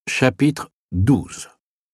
Chapitre 12.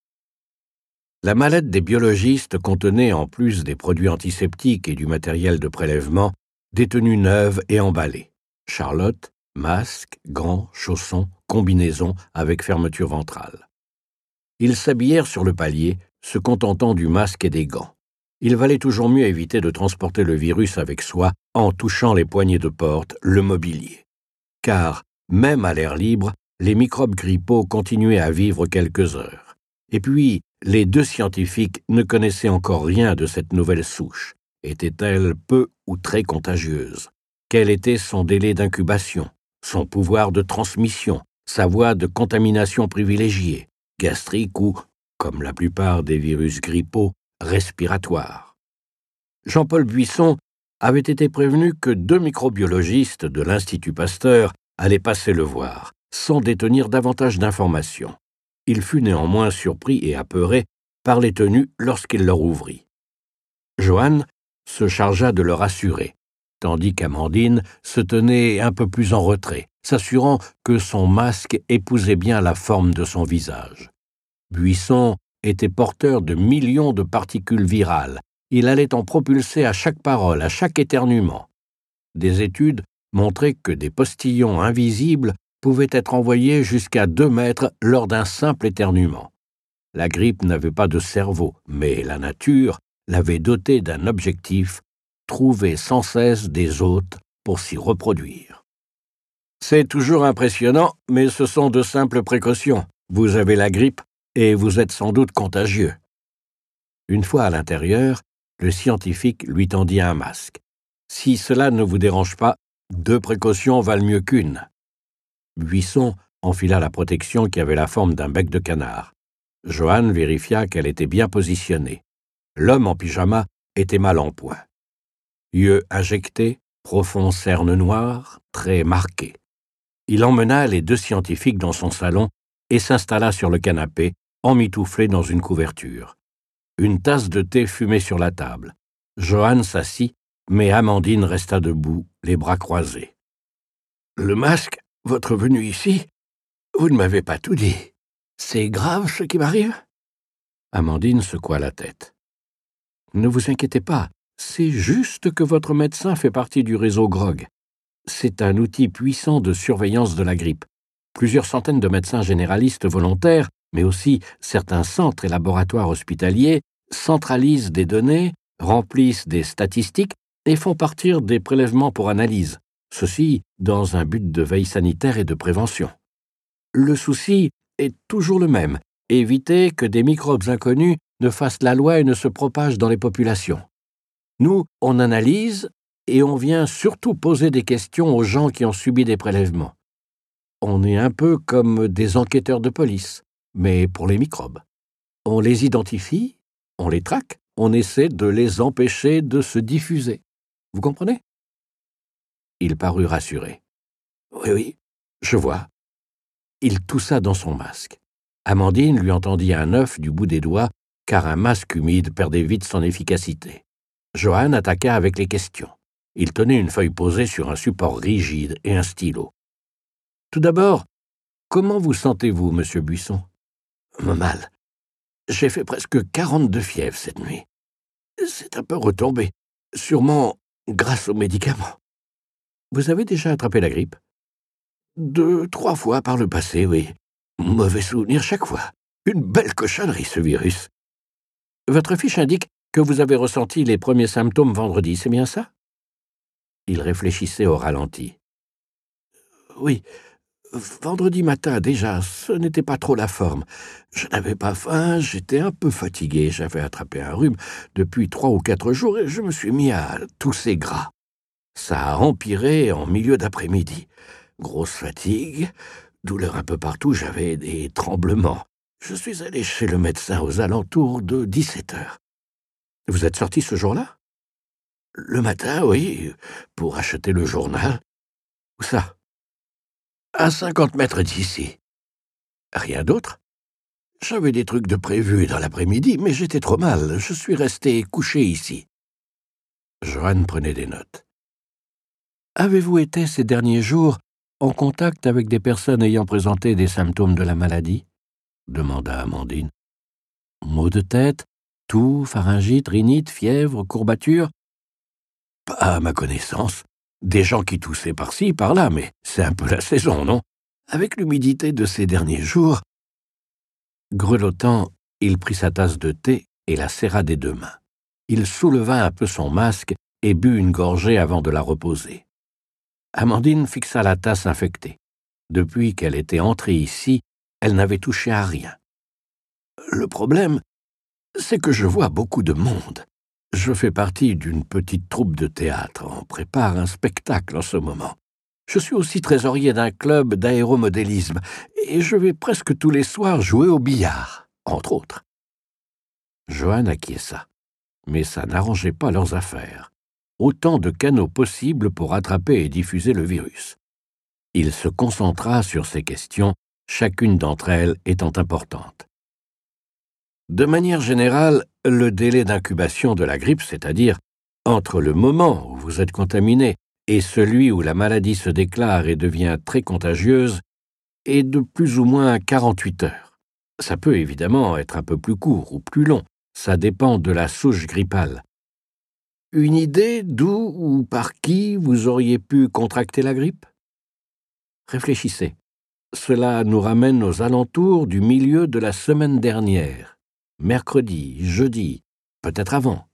La mallette des biologistes contenait, en plus des produits antiseptiques et du matériel de prélèvement, des tenues neuves et emballées. Charlotte, masque, gants, chaussons, combinaisons avec fermeture ventrale. Ils s'habillèrent sur le palier, se contentant du masque et des gants. Il valait toujours mieux éviter de transporter le virus avec soi en touchant les poignées de porte, le mobilier. Car, même à l'air libre, les microbes grippaux continuaient à vivre quelques heures. Et puis, les deux scientifiques ne connaissaient encore rien de cette nouvelle souche. Était-elle peu ou très contagieuse? Quel était son délai d'incubation, son pouvoir de transmission, sa voie de contamination privilégiée, gastrique ou, comme la plupart des virus grippaux, respiratoire? Jean-Paul Buisson avait été prévenu que 2 microbiologistes de l'Institut Pasteur allaient passer le voir, sans détenir davantage d'informations. Il fut néanmoins surpris et apeuré par les tenues lorsqu'il leur ouvrit. Joanne se chargea de le rassurer, tandis qu'Amandine se tenait un peu plus en retrait, s'assurant que son masque épousait bien la forme de son visage. Buisson était porteur de millions de particules virales. Il allait en propulser à chaque parole, à chaque éternuement. Des études montraient que des postillons invisibles pouvaient être envoyés jusqu'à 2 mètres lors d'un simple éternuement. La grippe n'avait pas de cerveau, mais la nature l'avait doté d'un objectif, trouver sans cesse des hôtes pour s'y reproduire. C'est toujours impressionnant, mais ce sont de simples précautions. Vous avez la grippe et vous êtes sans doute contagieux. Une fois à l'intérieur, le scientifique lui tendit un masque. Si cela ne vous dérange pas, 2 précautions valent mieux qu'une. Buisson enfila la protection qui avait la forme d'un bec de canard. Joanne vérifia qu'elle était bien positionnée. L'homme en pyjama était mal en point. Yeux injectés, profonds cernes noires, traits marqués. Il emmena les 2 scientifiques dans son salon et s'installa sur le canapé, emmitouflé dans une couverture. Une tasse de thé fumait sur la table. Joanne s'assit, mais Amandine resta debout, les bras croisés. « Le masque, votre venue ici, vous ne m'avez pas tout dit. C'est grave ce qui m'arrive ?» Amandine secoua la tête. « Ne vous inquiétez pas, c'est juste que votre médecin fait partie du réseau GROG. C'est un outil puissant de surveillance de la grippe. Plusieurs centaines de médecins généralistes volontaires, mais aussi certains centres et laboratoires hospitaliers, centralisent des données, remplissent des statistiques et font partir des prélèvements pour analyse, ceci dans un but de veille sanitaire et de prévention. Le souci est toujours le même, éviter que des microbes inconnus ne fassent la loi et ne se propagent dans les populations. Nous, on analyse et on vient surtout poser des questions aux gens qui ont subi des prélèvements. On est un peu comme des enquêteurs de police, mais pour les microbes. On les identifie, on les traque, on essaie de les empêcher de se diffuser. Vous comprenez ? Il parut rassuré. « Oui, je vois. » Il toussa dans son masque. Amandine lui entendit un œuf du bout des doigts, car un masque humide perdait vite son efficacité. Joanne attaqua avec les questions. Il tenait une feuille posée sur un support rigide et un stylo. « Tout d'abord, comment vous sentez-vous, monsieur Buisson ?»« Mal. J'ai fait presque 42 fièvres cette nuit. C'est un peu retombé, sûrement grâce aux médicaments. » Vous avez déjà attrapé la grippe ? 2, 3 fois par le passé, oui. Mauvais souvenir chaque fois. Une belle cochonnerie, ce virus. Votre fiche indique que vous avez ressenti les premiers symptômes vendredi, c'est bien ça ? Il réfléchissait au ralenti. Oui, vendredi matin déjà, ce n'était pas trop la forme. Je n'avais pas faim, j'étais un peu fatigué, j'avais attrapé un rhume depuis 3 ou 4 jours et je me suis mis à tousser gras. Ça a empiré en milieu d'après-midi. Grosse fatigue, douleur un peu partout, j'avais des tremblements. Je suis allé chez le médecin aux alentours de 17 heures. Vous êtes sorti ce jour-là ? Le matin, oui, pour acheter le journal. Où ça ? À 50 mètres d'ici. Rien d'autre ? J'avais des trucs de prévu dans l'après-midi, mais j'étais trop mal. Je suis resté couché ici. Joanne prenait des notes. Avez-vous été ces derniers jours en contact avec des personnes ayant présenté des symptômes de la maladie ? demanda Amandine. Maux de tête, toux, pharyngite, rhinite, fièvre, courbature? Pas à ma connaissance. Des gens qui toussaient par-ci, par-là, mais c'est un peu la saison, non? Avec l'humidité de ces derniers jours... Grelottant, il prit sa tasse de thé et la serra des 2 mains. Il souleva un peu son masque et but une gorgée avant de la reposer. Amandine fixa la tasse infectée. Depuis qu'elle était entrée ici, elle n'avait touché à rien. Le problème, c'est que je vois beaucoup de monde. Je fais partie d'une petite troupe de théâtre. On prépare un spectacle en ce moment. Je suis aussi trésorier d'un club d'aéromodélisme et je vais presque tous les soirs jouer au billard, entre autres. Johan acquiesça, mais ça n'arrangeait pas leurs affaires. Autant de canaux possibles pour attraper et diffuser le virus. Il se concentra sur ces questions, chacune d'entre elles étant importante. De manière générale, le délai d'incubation de la grippe, c'est-à-dire entre le moment où vous êtes contaminé et celui où la maladie se déclare et devient très contagieuse, est de plus ou moins 48 heures. Ça peut évidemment être un peu plus court ou plus long, ça dépend de la souche grippale. Une idée d'où ou par qui vous auriez pu contracter la grippe? Réfléchissez. Cela nous ramène aux alentours du milieu de la semaine dernière. Mercredi, jeudi, peut-être avant.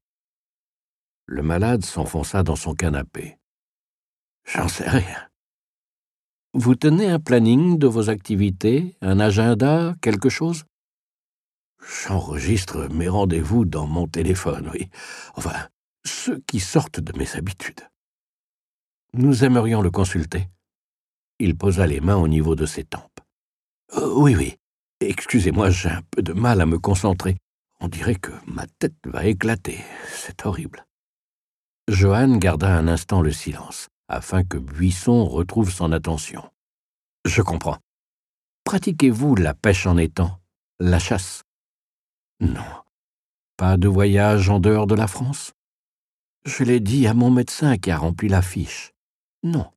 Le malade s'enfonça dans son canapé. J'en sais rien. Vous tenez un planning de vos activités, un agenda, quelque chose? J'enregistre mes rendez-vous dans mon téléphone, oui. Enfin, ceux qui sortent de mes habitudes. Nous aimerions le consulter. Il posa les mains au niveau de ses tempes. Oui. Excusez-moi, j'ai un peu de mal à me concentrer. On dirait que ma tête va éclater. C'est horrible. Johan garda un instant le silence, afin que Buisson retrouve son attention. Je comprends. Pratiquez-vous la pêche en étang, la chasse? Non. Pas de voyage en dehors de la France? Je l'ai dit à mon médecin qui a rempli la fiche. Non.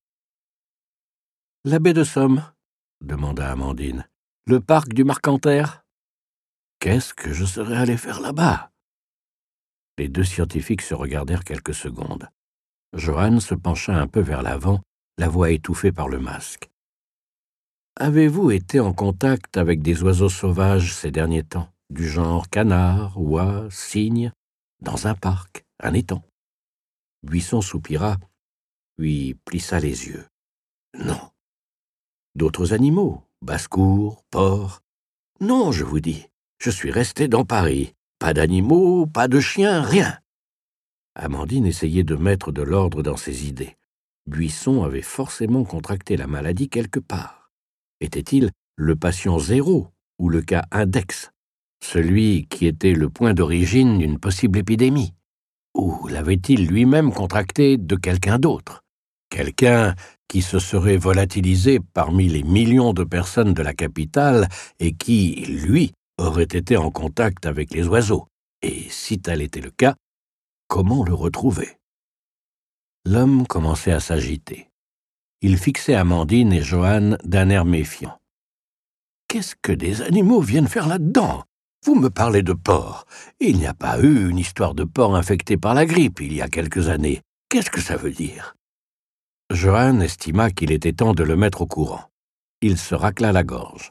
La baie de Somme? Demanda Amandine. Le parc du Marcanterre? Qu'est-ce que je serais allé faire là-bas? Les 2 scientifiques se regardèrent quelques secondes. Johan se pencha un peu vers l'avant, la voix étouffée par le masque. Avez-vous été en contact avec des oiseaux sauvages ces derniers temps, du genre canard, oie, cygne, dans un parc, un étang? Buisson soupira, puis plissa les yeux. Non. D'autres animaux, basse-cour, porcs? Non, je vous dis, je suis resté dans Paris. Pas d'animaux, pas de chiens, rien. Amandine essayait de mettre de l'ordre dans ses idées. Buisson avait forcément contracté la maladie quelque part. Était-il le patient 0 ou le cas index, celui qui était le point d'origine d'une possible épidémie? Ou l'avait-il lui-même contracté de quelqu'un d'autre? Quelqu'un qui se serait volatilisé parmi les millions de personnes de la capitale et qui, lui, aurait été en contact avec les oiseaux. Et si tel était le cas, comment le retrouver? L'homme commençait à s'agiter. Il fixait Amandine et Johan d'un air méfiant. « Qu'est-ce que des animaux viennent faire là-dedans? Vous me parlez de porcs. Il n'y a pas eu une histoire de porc infecté par la grippe il y a quelques années. Qu'est-ce que ça veut dire ?» Johan estima qu'il était temps de le mettre au courant. Il se racla la gorge.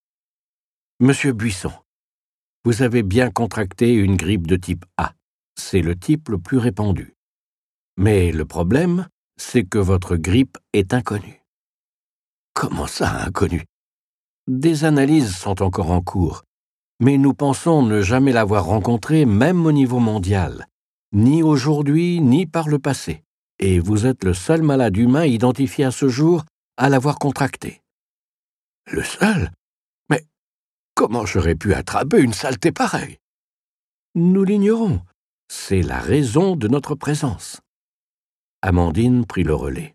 « Monsieur Buisson, vous avez bien contracté une grippe de type A. C'est le type le plus répandu. Mais le problème, c'est que votre grippe est inconnue. » Comment ça, inconnue? Des analyses sont encore en cours, mais nous pensons ne jamais l'avoir rencontrée même au niveau mondial, ni aujourd'hui, ni par le passé, et vous êtes le seul malade humain identifié à ce jour à l'avoir contractée. Le seul? Mais comment j'aurais pu attraper une saleté pareille? Nous l'ignorons. C'est la raison de notre présence. Amandine prit le relais.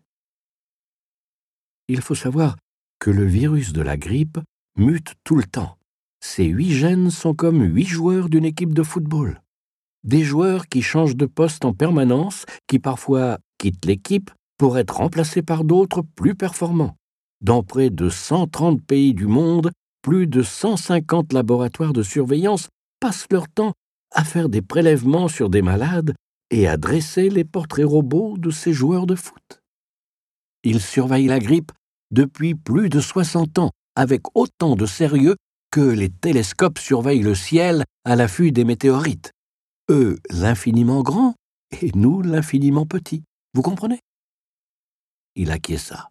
Il faut savoir que le virus de la grippe mute tout le temps. Ces 8 gènes sont comme 8 joueurs d'une équipe de football. Des joueurs qui changent de poste en permanence, qui parfois quittent l'équipe pour être remplacés par d'autres plus performants. Dans près de 130 pays du monde, plus de 150 laboratoires de surveillance passent leur temps à faire des prélèvements sur des malades et à dresser les portraits robots de ces joueurs de foot. Ils surveillent la grippe depuis plus de 60 ans, avec autant de sérieux que les télescopes surveillent le ciel à l'affût des météorites. Eux, l'infiniment grand, et nous, l'infiniment petit. Vous comprenez? Il acquiesça.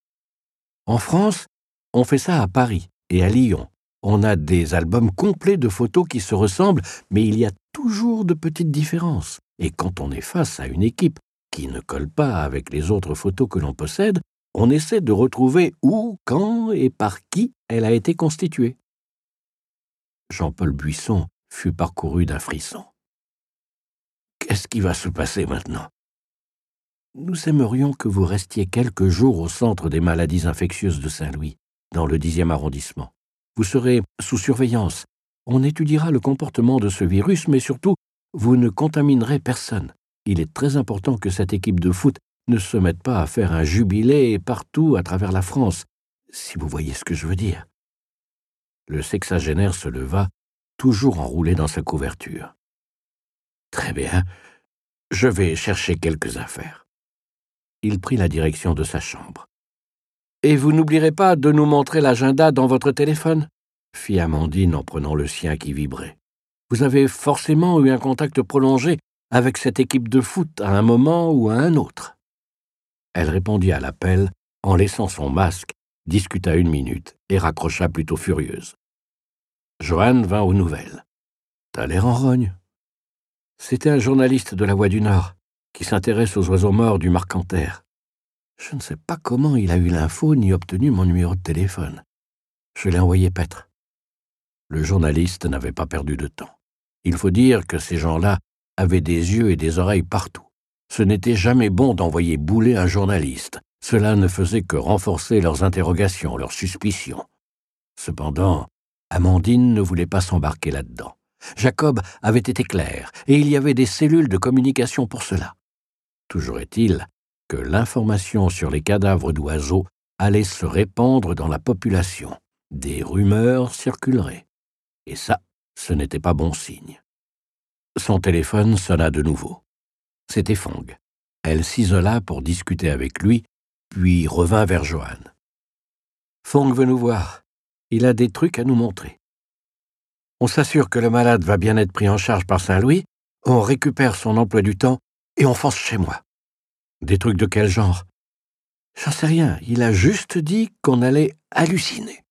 En France, on fait ça à Paris et à Lyon. On a des albums complets de photos qui se ressemblent, mais il y a toujours de petites différences. Et quand on est face à une équipe qui ne colle pas avec les autres photos que l'on possède, on essaie de retrouver où, quand et par qui elle a été constituée. Jean-Paul Buisson fut parcouru d'un frisson. Qu'est-ce qui va se passer maintenant? Nous aimerions que vous restiez quelques jours au centre des maladies infectieuses de Saint-Louis, dans le 10e arrondissement. Vous serez sous surveillance. On étudiera le comportement de ce virus, mais surtout, vous ne contaminerez personne. Il est très important que cette équipe de foot ne se mette pas à faire un jubilé partout à travers la France, si vous voyez ce que je veux dire. Le sexagénaire se leva, toujours enroulé dans sa couverture. Très bien, je vais chercher quelques affaires. Il prit la direction de sa chambre. « Et vous n'oublierez pas de nous montrer l'agenda dans votre téléphone ?» fit Amandine en prenant le sien qui vibrait. « Vous avez forcément eu un contact prolongé avec cette équipe de foot à un moment ou à un autre. » Elle répondit à l'appel en laissant son masque, discuta 1 minute et raccrocha plutôt furieuse. Joanne vint aux nouvelles. « T'as l'air en rogne. » C'était un journaliste de La Voix du Nord qui s'intéresse aux oiseaux morts du Marcanterre. Je ne sais pas comment il a eu l'info ni obtenu mon numéro de téléphone. Je l'ai envoyé paître. Le journaliste n'avait pas perdu de temps. Il faut dire que ces gens-là avaient des yeux et des oreilles partout. Ce n'était jamais bon d'envoyer bouler un journaliste. Cela ne faisait que renforcer leurs interrogations, leurs suspicions. Cependant, Amandine ne voulait pas s'embarquer là-dedans. Jacob avait été clair, et il y avait des cellules de communication pour cela. Toujours est-il que l'information sur les cadavres d'oiseaux allait se répandre dans la population. Des rumeurs circuleraient. Et ça, ce n'était pas bon signe. Son téléphone sonna de nouveau. C'était Fong. Elle s'isola pour discuter avec lui, puis revint vers Joanne. « Fong veut nous voir. Il a des trucs à nous montrer. On s'assure que le malade va bien être pris en charge par Saint-Louis, on récupère son emploi du temps et on fonce chez moi. » Des trucs de quel genre? J'en sais rien, il a juste dit qu'on allait halluciner.